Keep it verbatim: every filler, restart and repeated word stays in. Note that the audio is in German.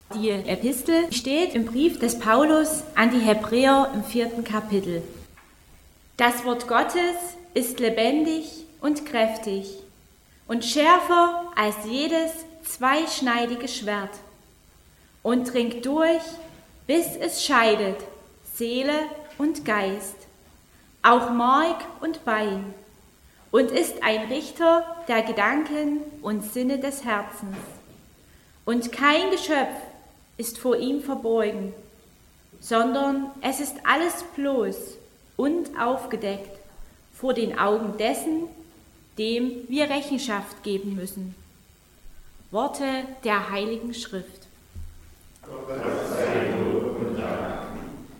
Die Epistel steht im Brief des Paulus an die Hebräer im vierten Kapitel. Das Wort Gottes ist lebendig und kräftig und schärfer als jedes zweischneidige Schwert und dringt durch, bis es scheidet Seele und Geist, auch Mark und Bein, und ist ein Richter der Gedanken und Sinne des Herzens. Und kein Geschöpf ist vor ihm verborgen, sondern es ist alles bloß und aufgedeckt vor den Augen dessen, dem wir Rechenschaft geben müssen. Worte der Heiligen Schrift. Amen.